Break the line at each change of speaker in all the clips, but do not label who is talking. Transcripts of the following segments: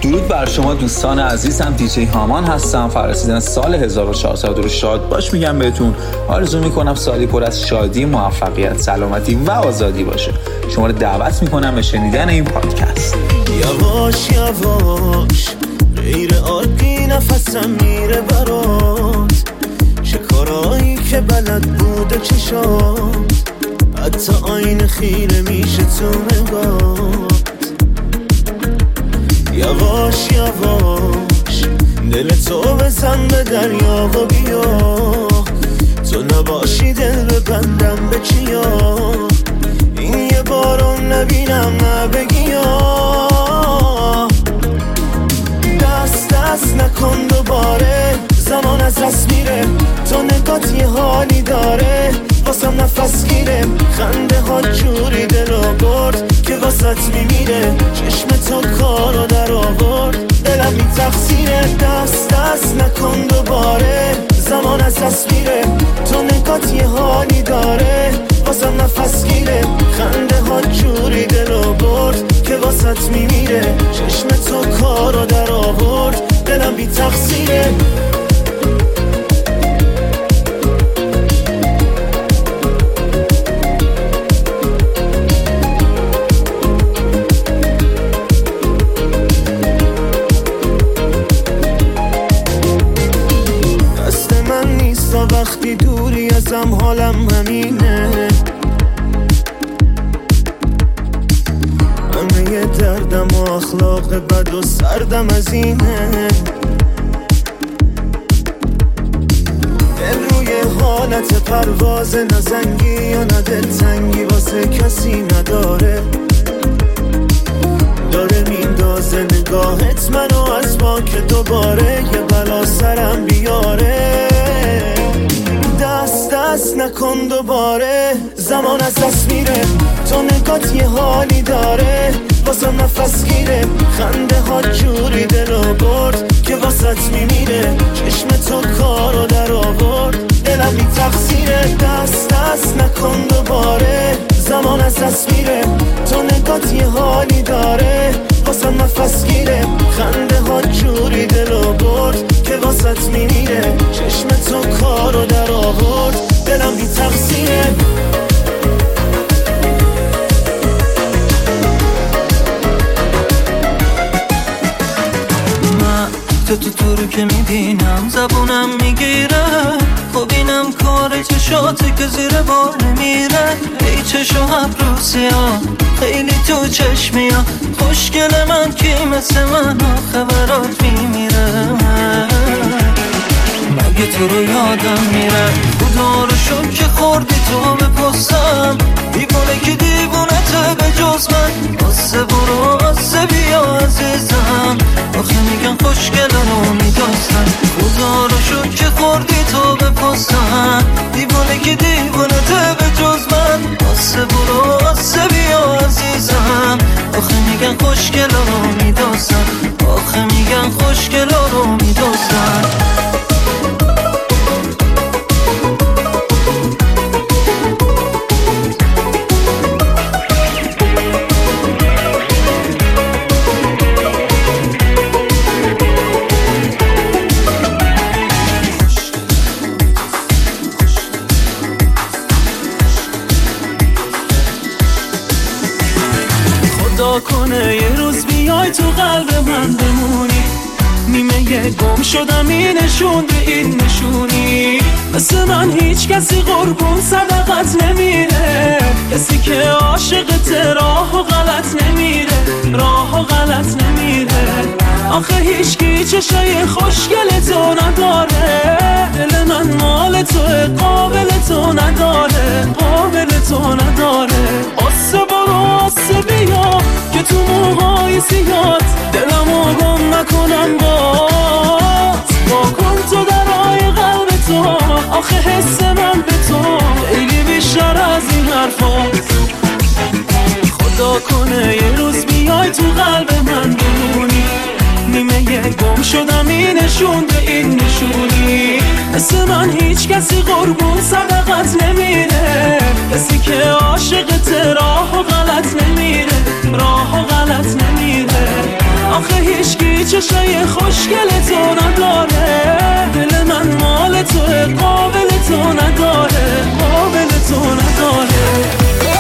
درود بر شما دوستان عزیزم، دیجی هامان هستم. فرستیدن سال 1400 رو شاد باش میگم بهتون. آرزو میکنم سالی پر از شادی، موفقیت، سلامتی و آزادی باشه. شما رو دعوت میکنم به شنیدن این پادکست.
یواش یواش غیر عادی نفسم میره برات، چه کارایی که بلد بوده چشام، حتی آینه خیره میشه تو نگاه. یواش یواش دل تو بزن به دریا و بیا، تو نباشی دل ببندم به چیا، این یه بارون نبینم نبگیا. دست نکن دوباره، زمان از دست میره، تو نگات یه حالی داره، واسم نفس گیره، خنده ها جوری دلو برد که واسط میمیره، چشم تو کارو در آورد، دلم بی تقصیره. دست نکن دوباره، زمان از دست میره، تو نگات یه حالی داره، واسم نفس گیره، خنده ها جوری دلو برد که واسط میمیره، چشم تو کارو در آورد، دلم بی تقصیره. وقتی دوری ازم حالم همینه، همه دردم و اخلاق بد و سردم از اینه، دل روی حالت پرواز، نزنگی یا ندلتنگی واسه کسی نداره، داره میندازه نگاهت منو از ما که دوباره یه بلا سرم بیاره. دست نکن دوباره، زمان از دست میره، تو نگات یه حالی داره، واسم نفس گیره، خنده ها جوری دلو برد که واسط میمیره، چشم تو کارو در آورد، دلم بی تقصیره. دست نکن دوباره، زمان از دست میره، تو نگات یه حالی داره، واسم نفس گیره، خنده ها جوری دلو برد که واسط میمیره، چشم تو کارو در آورد، دلم بی تقصیره.
من تو رو که میبینم زبونم میگیره، خب اینم کار چشاته که زیر بار نمیره، ای چشو ابرو سیاه خیلی تو چشمی ها، خوشگل من کی مثل من خبرات میمیره، مگه تو رو یادم میره، خدا رو شد که خوردی تو به پستم، دیوونه که دیوونه ته به جز من، آسه برو آسه بیا عزیزم، آخه میگن خوشگل رو میداستن، خدا رو شد که خوردی تو به پستم، دیوونه که دیوونه ته به جز من، آسه برو آسه بیا عزیزم، آخه میگن خوشگل رو میداستن، آخه میگن خوشگل رو میداستن.
کنه یه روز بیای تو قلب من بمونی، نیمه گم شدم این نشون به این نشونی، مثل من هیچ کسی قربون صدقت نمیره، کسی که عاشقت راه و غلط نمیره، راه و غلط نمیره، آخه هیچکی چشای خوشگل تو نداره، دل من مال تو قابل تو نداره، قابل تو نداره، آسه برو آسه بیا که تو موهای سیاد دلمو گم نکنم با کن تو درای قلب تو، آخه حس من به تو خیلی بیشتر از این حرفات، خدا کنه یه روز بیای تو قلب من بمونی، نیمه گم شدم این نشون به این نشونی، مثل من هیچ کسی قربون صدقت نمیره، کسی که عاشقت راه و غلط نمیره، راه و غلط نمیره، آخه هیچکی چشای خوشگل تو نداره، دل من مال تو قابل تو نداره، قابل تو نداره.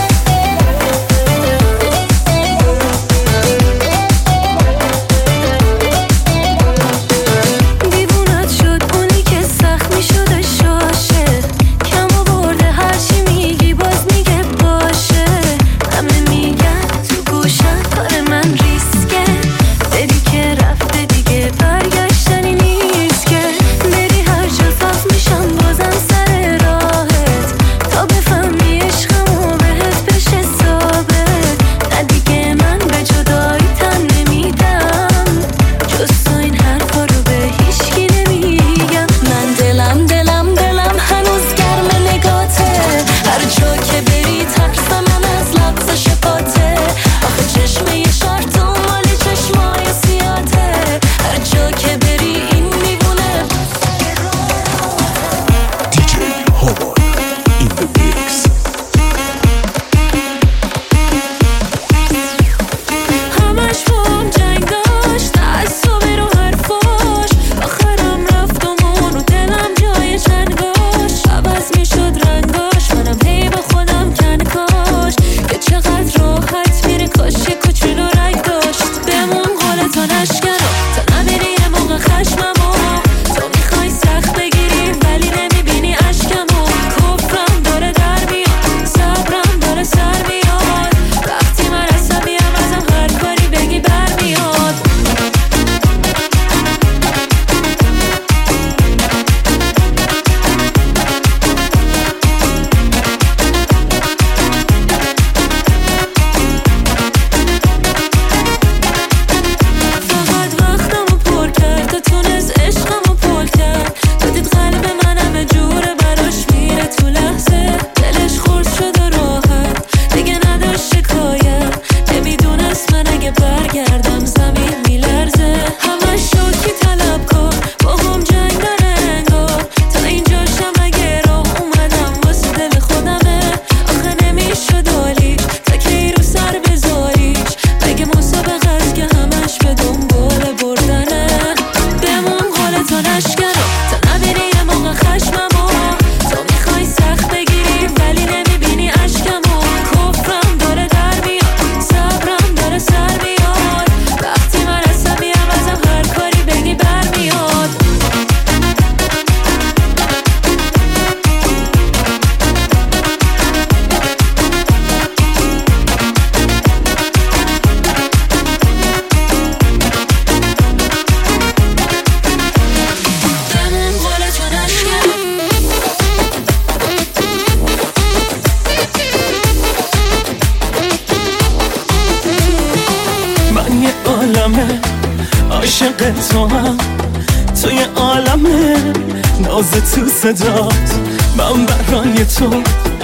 عاشق تو هم توی عالمه، ناز تو صدات من برای تو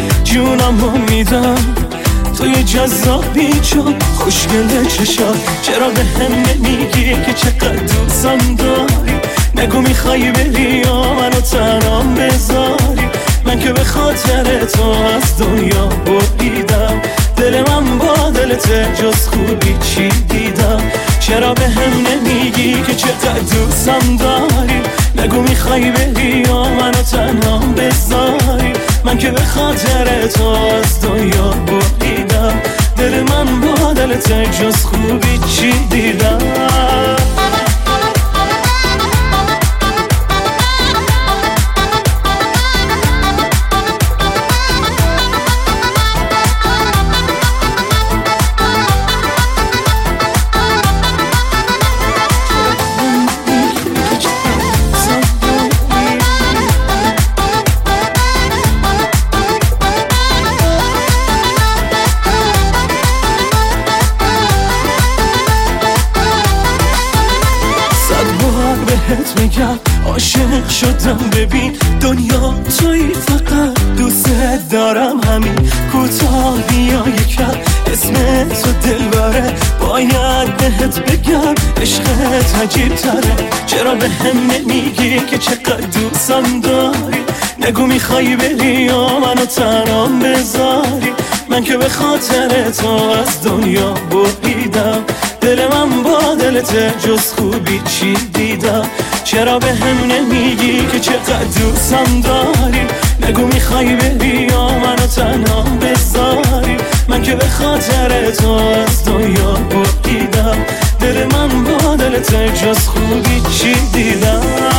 جونمو میدم. توی جذابی چون خوشگل چشات، چرا به هم نمیگی که چقدر دوستم داری؟ نگو میخوای بری یا منو تنهام بذاری؟ من که به خاطر تو از دنیا بریدم، دل من با دلت جز خوبی چی دیدم؟ چرا به هم نمیگی که چقدر دوستم داری؟ نگو میخوای بری یا منو تنهام بذاری؟ من که به خاطر تو از دنیا بریدم، دل من با دلت جز خوبی چی دیدم؟ بهت میگم عاشق شدم، ببین دنیا توی فقط دوست دارم، همین کوتاه بیا یکم اسم تو دلبره، باید بهت بگم عشقت عجیب تره. چرا به هم نمیگی که چقدر دوستم داری؟ نگو میخوای بری یا منو تنهام بذاری؟ من که به خاطر تو از دنیا بریدم، دل من با دل
خاطرته جز خوبی چی دیدم؟ چرا به هم نمیگی که چقدر دوستم داری؟ نگو میخوای بری یا منو تنها بذاری؟ من که به خاطر تو از دنیا بریدم، دل من با دلته جز خوبی چی دیدم؟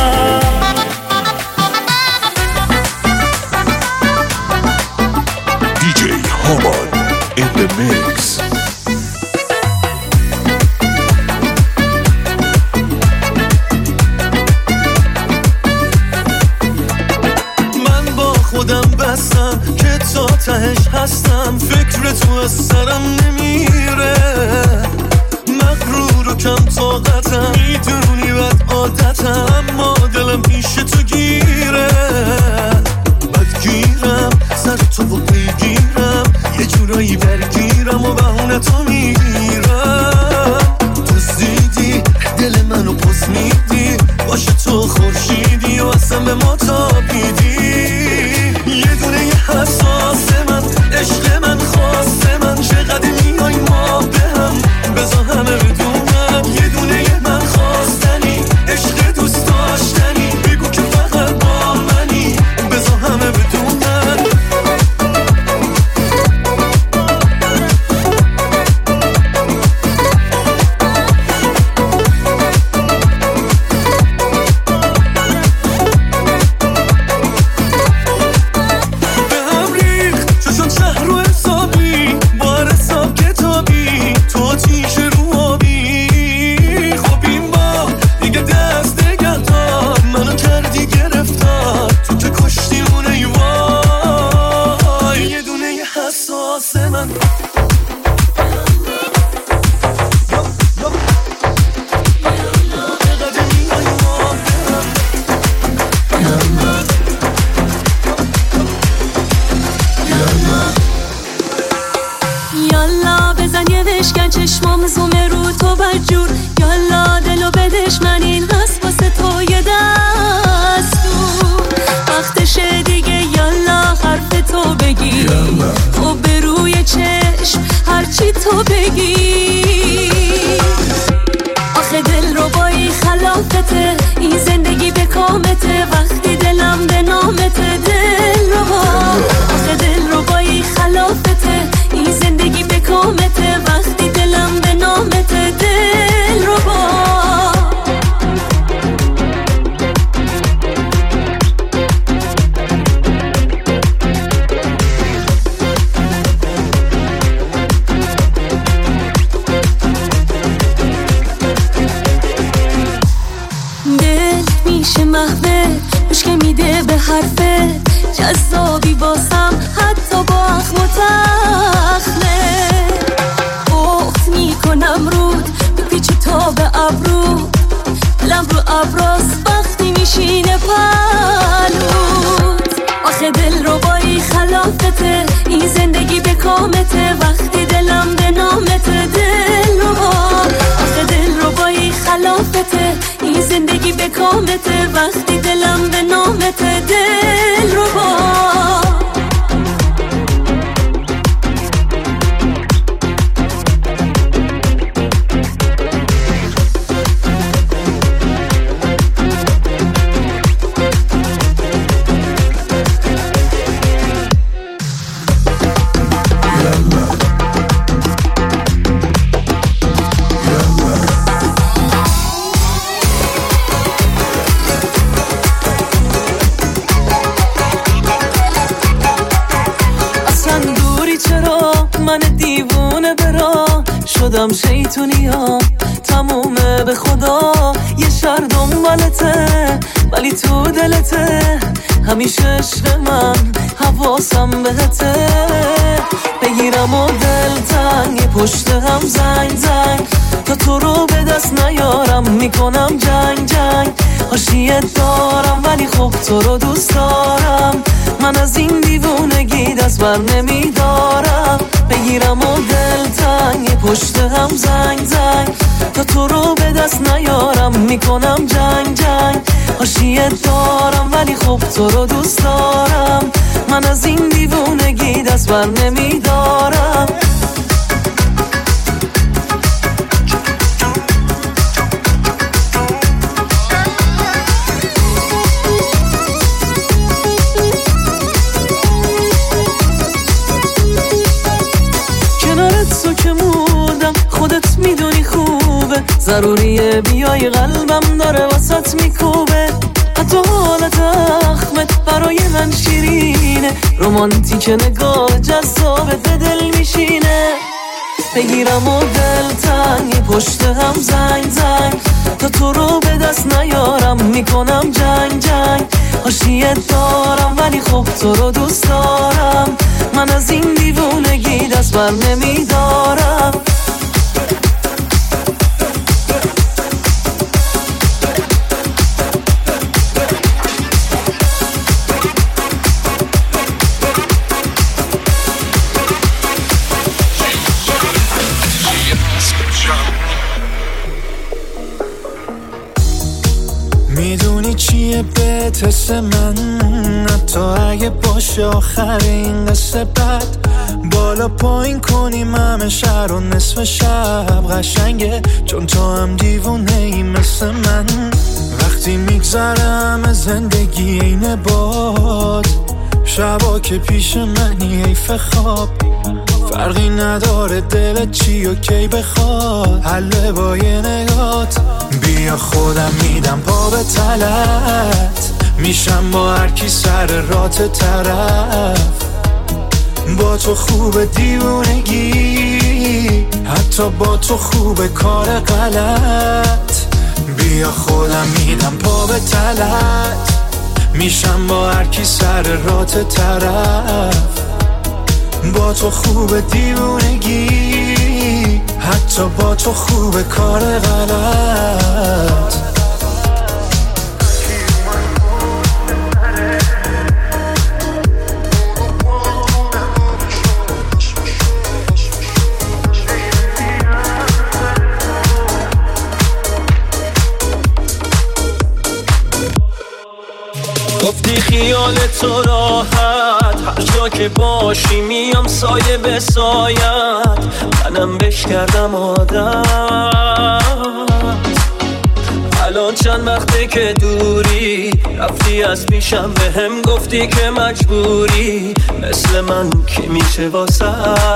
DJ Haman in the mix.
من با خودم بستم که تا تهش هستم، فکر تو از سرم نمیره، مغرور و کم طاقتم، میدونی بد عادتم، اما دلم پیش تو گیره، بدگیرم سر تو و پیگیرم، یه جورایی برگیرم و بهونه تو میگیرم، دزدیدی دل منو پس میدی، باشه تو خورشیدی و اصلا به ما تابیدی، یه دونه یه حساس من، عشق من، خواست من، چقدر میای ما به هم، بذار همه بدونم، یه دونه یه من خواستنی، عشق دوست داشتنی، بگو که فقط با منی، بذار همه بدونم.
تو بگی آخه دل رو بایی خلافته، این زندگی به کامته، وقتی دلم به نامته، دل رو با آخه دل رو بایی خلافته، این زندگی به کامته، وقتی دلم به نامته، دل رو با حرفه جذابی باسم حتی با اخم و تخمه، بخت میکنم رود بپیچ تا به ابرو، دلم رو ابراز وقتی میشینه پلود، آخه دل رو بایی خلافته، این زندگی به کامته، وقتی دلم به نامته، دل رو با آخه دل رو بایی خلافته، این زندگی به کامته، وقتی دلم به نامته، دل رو با شدم شیطونی ها تمومه به خدا، یه شهر دنبالته ولی تو دلته، همیشه عشق من حواسم بهته، بگیرم و دل تنگ پشت هم زنگ زنگ، تا تو رو به دست نیارم میکنم جنگ جنگ، حاشیه دارم ولی خب تو رو دوست دارم، من از این دیوونگی دست بر نمیدارم، بگیرم و دل تنگ پشت هم زنگ زنگ، تا تو رو به دست نیارم میکنم جنگ جنگ، حاشیه دارم ولی خب تو رو دوست دارم، من از این دیوونگی دست بر نمیدارم. ضروریه بیای قلبم داره واسط میکوبه حتی حالت اخمت برای من شیرینه رومانتیک نگاه جذابت به دل میشینه بگیرم و دلتنگ پشت هم زنگ تا تو رو به دست نیارم میکنم جنگ حاشیت دارم ولی خب تو رو دوست دارم من از این دیوونگی دست بر نمیدارم
میدونی چیه بهترس من حتی اگه باشه آخر این قصه بد بالا پایین کنیم همه شهر و نصف شب قشنگه چون تو هم دیوونه ای مثل من وقتی میگذرم از زندگی اینه باد شبا که پیش منی حیف خواب فرقی نداره دلت چی و کی بخواد حله با یه نگات بیا خودم میدم پا به تلت میشم با هر کی سر رات طرف با تو خوب دیوونگی حتی با تو خوب کار غلط بیا خودم میدم پا به تلت میشم با هر کی سر رات طرف با تو خوب دیوونگی حتی با تو خوب کار غلط
گفتی خیال تو راحت هر جا که باشی میام سایه به سایت منم بش کردم عادت الان چند وقته که دوری رفتی از پیشم به هم گفتی که مجبوری مثل من که میشه واسه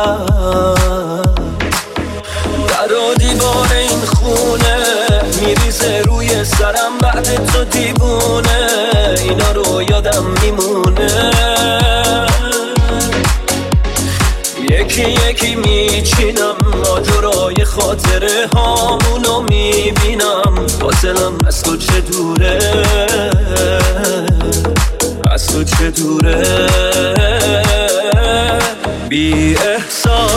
در و دیوار این خونه میریزه روی سرم بعد تو دیوونه اینا رو یادم میمونه یکی یکی میچینم ماجرای خاطره هامونو میبینم باطلم از تو چه دوره از تو چه دوره بی احساس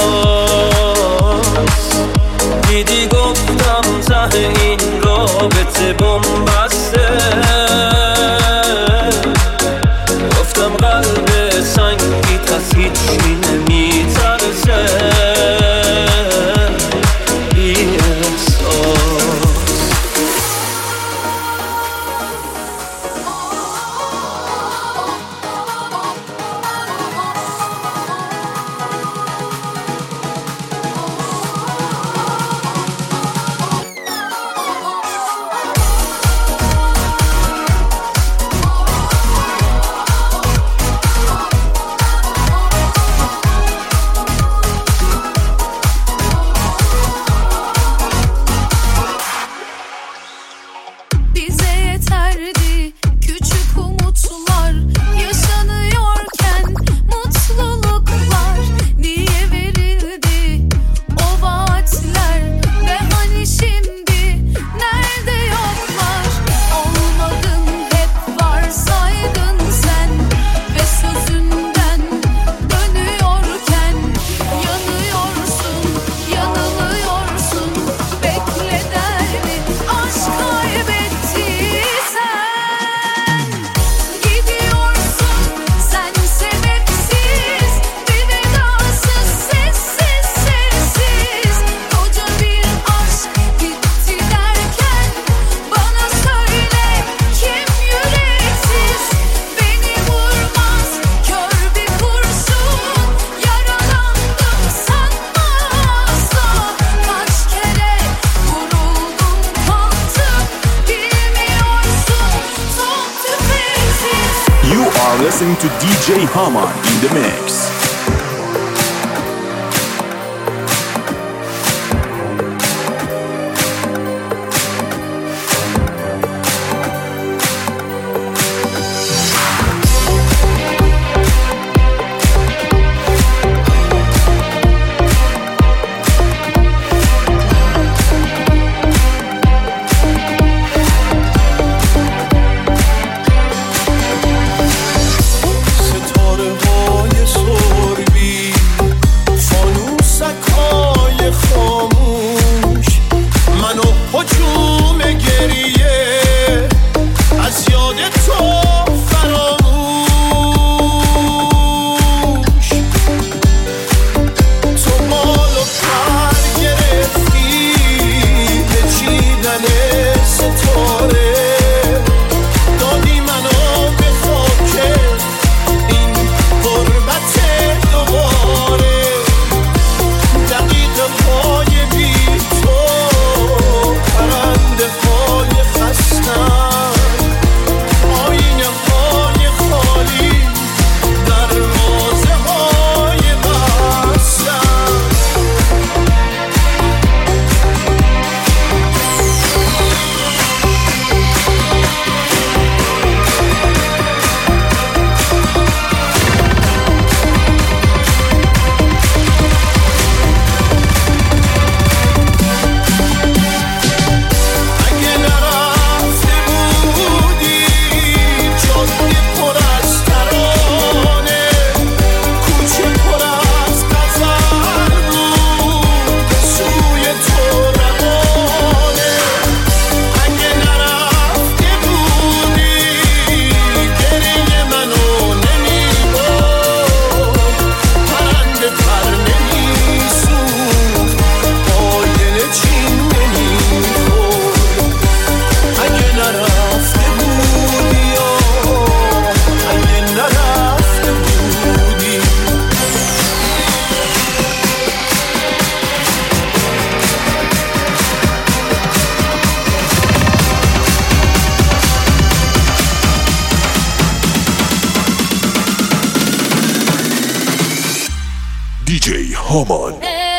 دیدی گفتم ته این رابطه بنبسته گفتم قلب سنگی از هیچی نمیترسه بی احساس
Listening to DJ Haman in the mix. هامان.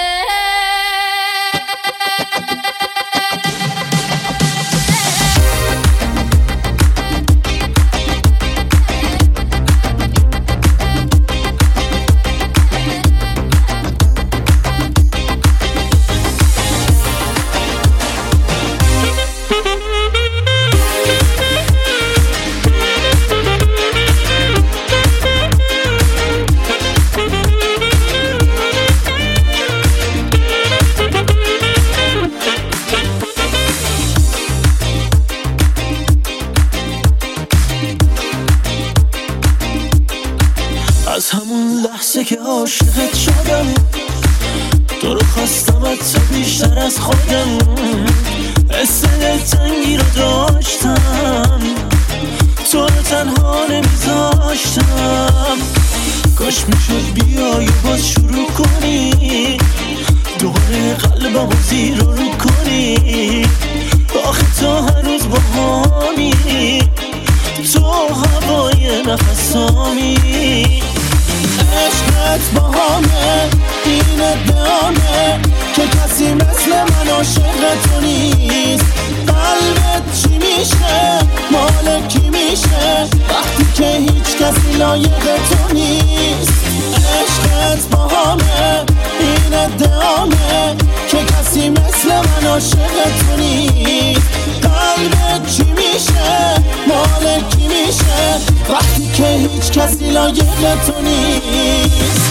از همون لحظه که عاشقت شدم تو رو خواستم تا بیشتر از خودم حس دلتنگی رو داشتم تو رو تنها نمیذاشتم کاش میشد بیای و باز شروع کنی دوباره قلبم رو زیر رو کنی آخه تو هنوز با همی تو هوای نفسامی عشقت با همه این ادامه که کسی مثل من عاشق تو نیست قلبت چی میشه مال کی میشه وقتی که هیچ کسی لایق تو نیست عشقت با همه این ادامه که کسی مثل من عاشق تو نیست قلبت چی میشه مال کی میشه وقتی که هیچ کسی لایق تو نیست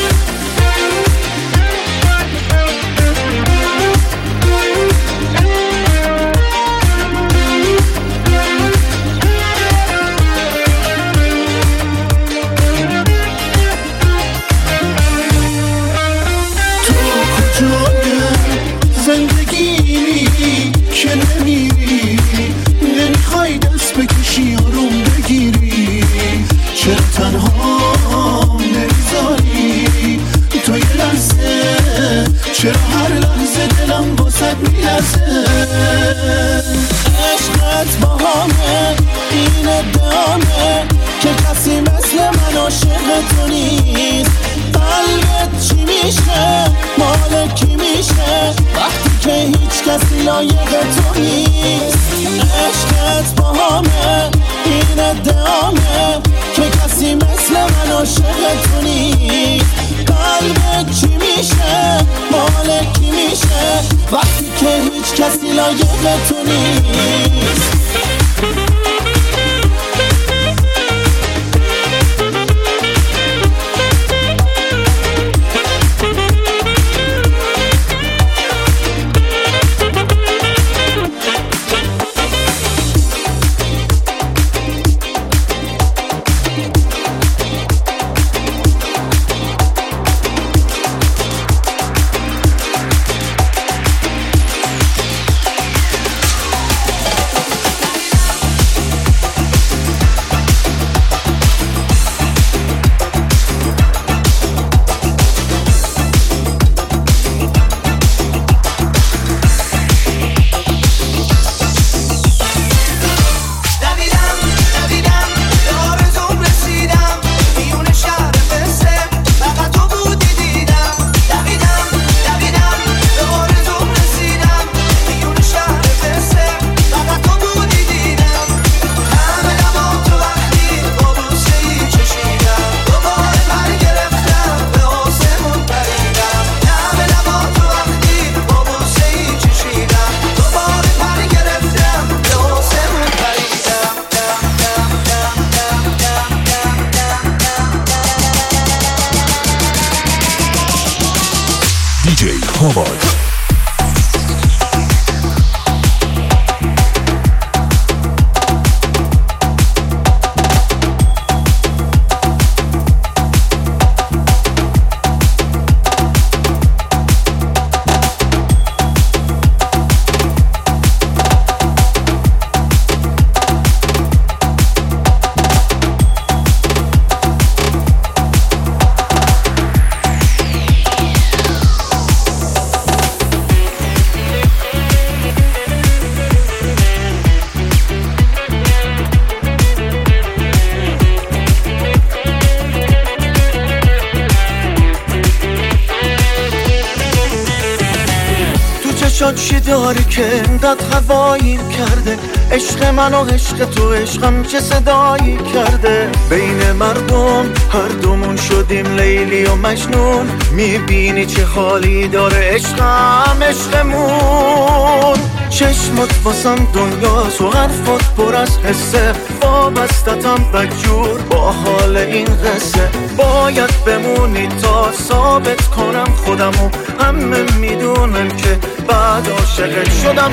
زندگی که نمیری نمیخوای دست بکشی آروم بگیری چرا تنها نمیذاری تو یه لحظه چرا هر لحظه دلم باسد میلرزه عشقت با همه این ادامه که کسی مثل من عاشق تو نیست قلبت چی میشه مال کی میشه وقتی که هیچ کسی لایق تو نیست عشقت با همه این ادامه که کسی مثل من عاشق تو نیست قلبت چی میشه مال کی میشه وقتی که هیچ کسی لایق تو نیست DJ Haman. چشات چی داری که انقدر هوایی کرده؟ عشق من و عشق تو عشقم چه صدایی کرده؟ بین مردم هر دومون شدیم لیلی و مجنون، میبینی چه حالی داره عشقم عشقمون. چشمت واسم دنیاست و حرفات پر از حسه، وابستتم بدجور با حال این قصه. باید بمونی تا ثابت کنم خودمو، همه میدونن که بعد عاشقت شدم.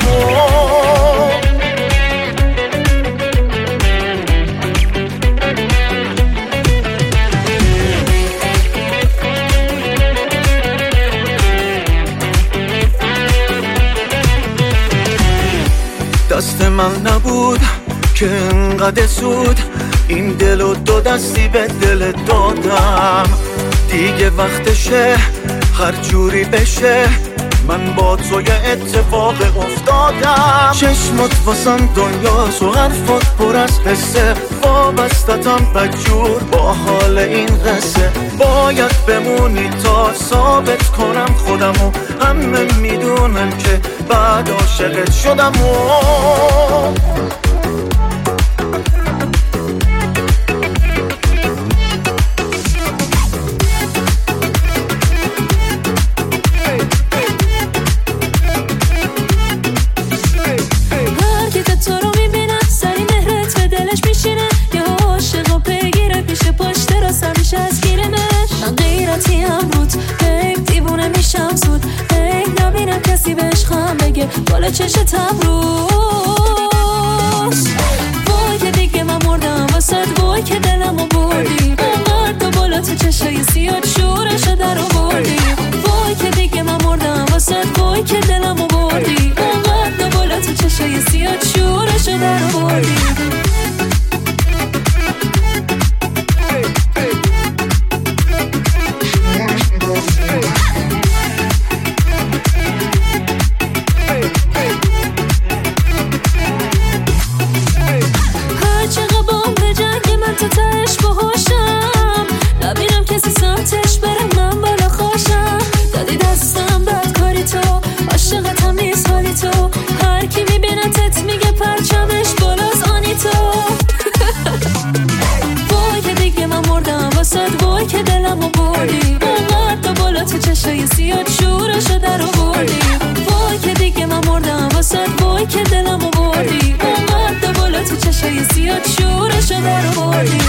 دست من نبود که انقدر زود این دل و دو دستی به دل دادم. دیگه وقتشه هر جوری بشه، من با تو یه اتفاق افتادم. چشمت واسم دنیاست و حرفات پر از حسه، وابستتم بدجور با حال این قصه. باید بمونی تا ثابت کنم خودمو، همه میدونن که بعد عاشقت شدم.
بالا چشتم روز وای که دیگه من مردم واسد، وای که دلمو بردی اونقدر بالا تو چشای سیاد شورشو در آوردی. وای که دیگه من مردم واسد، وای که دلمو بردی اونقدر بالا تو چشای سیاد شورشو در آوردی. وای که دلمو بردی اونقدر بالا تو چشای سیاد شورشو در آوردی. وای که دیگه من مردم واسد، وای که دلمو بردی اونقدر بالا تو چشای سیاد شورشو در آوردی.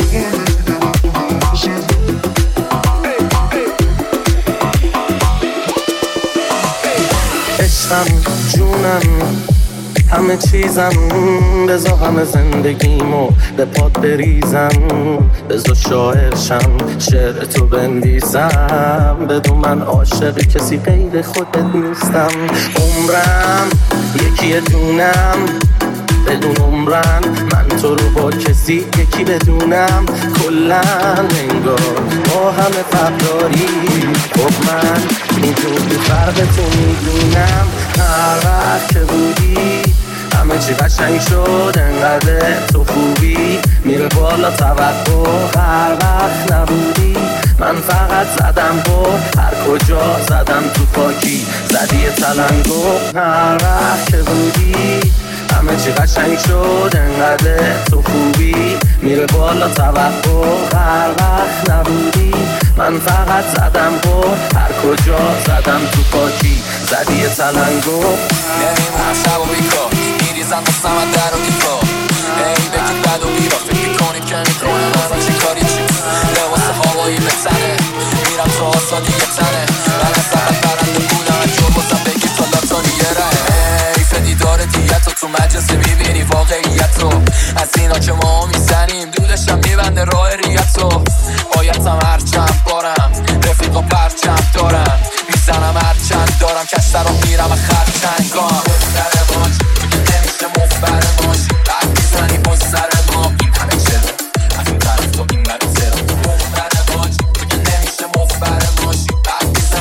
عشقم جونم همه چیزم، بذار همه زندگیمو به پات بریزم، بذار شاعرشم شعر تو بنویسم، بدون من عاشق کسی غیر خودت نیستم. عمرم یکی دونم بدون عمرن، من تو رو با کسی یکی بدونم. کلن انگار با همه فرق داری، خب من میدونی فرق تو میدونم. هر وقت که بودی همه چی قشنگ شد، انقدر تو خوبی میره بالا توقع. هر وقت نبودی من فقط زدم با هر کجا زدم تو پاکی زدی تلنگو. هر وقت که بودی همه چی قشنگ شد، انقدر تو خوبی میره بالا توقع. هر وقت نبودی من فقط زدم با هر کجا زدم تو پاکی زدی تلنگو.
نمیمونم شب و بیکار میریزم دستم از در و دیوار، ای بگید بد و بیرا فکر میکنی که میکنه من چی کاری چی لباس هوایی به تنه میرم تو آسادی یه تنه. من از زبط برنده بودم جو بازم بگید تا لاتانی یه ره. حیف دیدار دیت تو مجلسه میبینی واقعیت رو، از اینا که ما میزنیم دودشم میبنده راه ریت رو. بایدم هرچند بارم رفیقا پرچم دارم، میزنم هرچند دارم کشتر رو میرم خرچنگام. بستر باش نمیشه مفبر باش، بعد میزنی با سر ما این همه چرا از این طرف تو این برو چرا. بستر باش نمیشه مفبر باش، بعد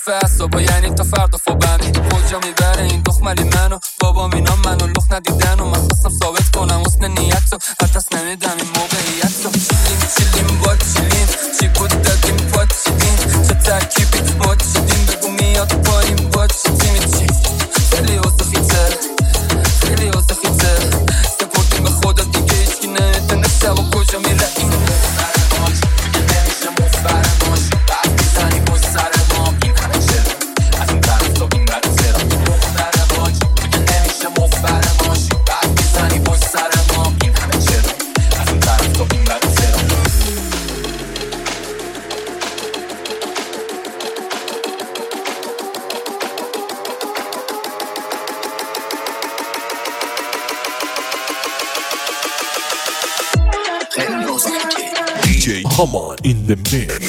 ضعیف اعصابا یعنی تا فردا فوبمی کجا میبره این دخملی منو بابام اینا منو لخ ندیدن و من خواستم ثابت کنم حسن نیتو حدس نمیدم این موقعیتو چیلیم با چیلیم چی بود دادیم پا چیدیم چه ترکیبی ما چیدیم بگو میاد پاییم با چیدیم چی خیلی اوزخیته خیلی اوزخیته سپردیم به خدا دیگه هیچکی نمیدونه شب و کجا میره این
DJ Haman in the mix.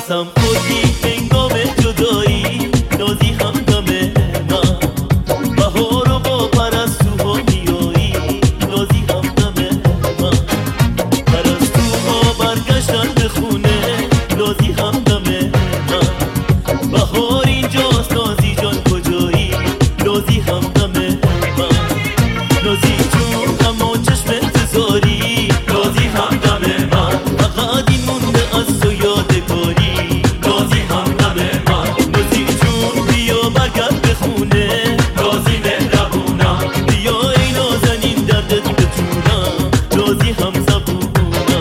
واسم خودی هنگام جدایی نازی همدم من بهار و با پرستوها میایی نازی همدم من پرستوها برگشتن به خونه نازی همدم من بهار اینجاست نازی جان کجایی نازی همدم من نازی جون اما چشم انتظاری نازی همدم من فقط این مونده از تو یادگاری نازی همدم من نازی جون بیا برگرد به خونه نازی مهربونم بیا ای نازنین دردت بتونم نازی هم زبونم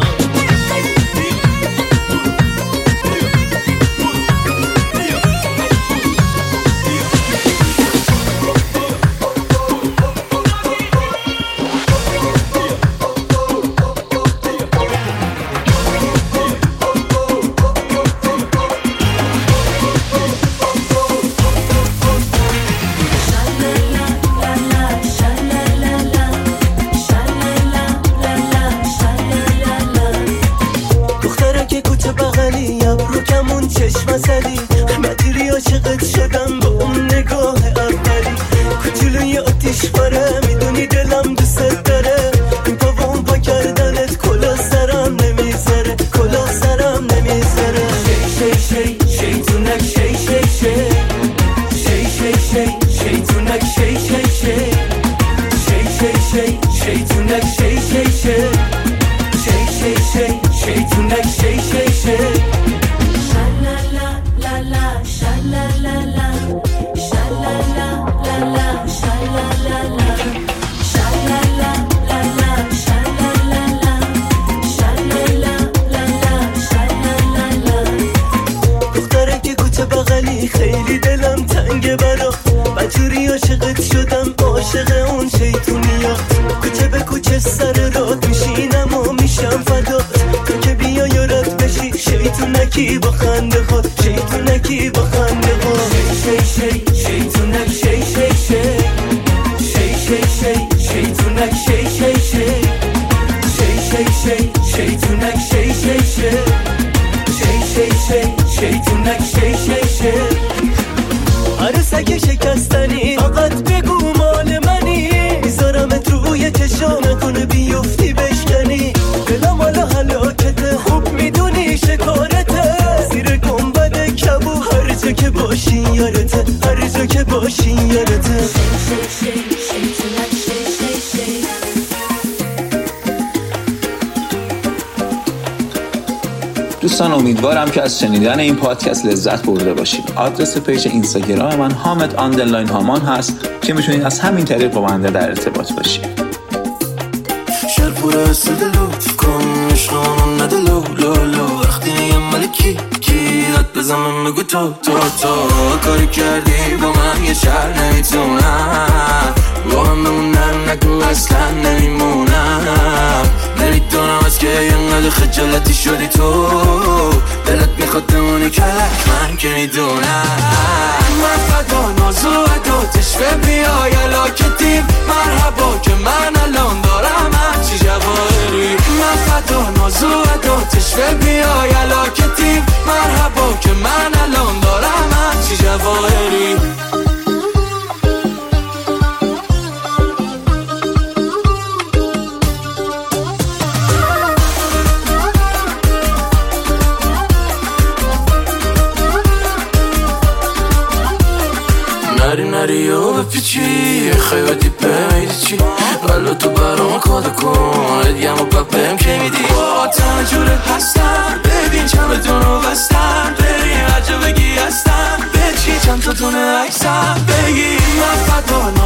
دختره که کوچه بغلی ابرو کمون چشم زدی مدیری عاشقت شدم با اون نگاه اولی کوچولوی آتیش باره میدونی دلم دوست داره این پا و اون پا کردنت کلا سرم نمیذاره کلا سرم نمیذاره شی شی شی شیطونک شی شی شی شی شی شی شیطونک شی شی شی شی شی شی شیطونک شی شی شی شی شی شیطونک شی شی شی
شلالا لالا شلالا شلالا لالا شلالا شلالا لالا شلالا شلالا لالا شلالا
دختره که کوچه بغلی خیلی دلم تنگه برا بجوری عاشقت شدم عاشق اون شیطونیات کوچه به کوچه سر رات میشینم و میشم فدا تو که بیا یارت بشی شیطونکی با خنده خود شیطونکی با خنده خود شی شی شیطونک شی شی شی شی شی شیطونک شی شی شی شی شی شیطونک شی شی شی شی شی شیطونک شی شی شی عروسک شکستنی فقط بگو مال منی میذارمت روی چشام نکنه بیفتی بشکنی دلم حالا هلاکته خوب میدونی شکارته زیر گنبد کبو هر جا که باشی یارته هر جا که باشی یارته
دوستان امیدوارم که از شنیدن این پادکست لذت برده باشید. آدرس پیج اینستاگرام من حامد_هامان هست که میتونید از همین طریق با من در ارتباط باشید.
شهر پر است لطف کن عشقانو نده لو لو لو وقتی میگم ملکی کیات بزنم بگو تو کاری کردی با من یه شهر نمیتونم با هم بمونم نگو اصلا نمیمونم نمیدونم از که اینقدر خجالتی شدی تو دلت میخواد بمونی کلک من که میدونم من فدا نازو عداتش و بیای علاکتیم مرحبا که من الان دارم هرچی جواهری من فدا نازو عداتش و بیای علاکتیم مرحبا که من الان دارم هرچی جواهری نری و بپیچی خیلی پیمیدی چی ولو تو برام کادا کن ادیم و پپم که میدی با تنجوره هستم ببین چم دونو بستم بریم عجب بگی هستم به چی چند تا دونه عکسم بگی من فدا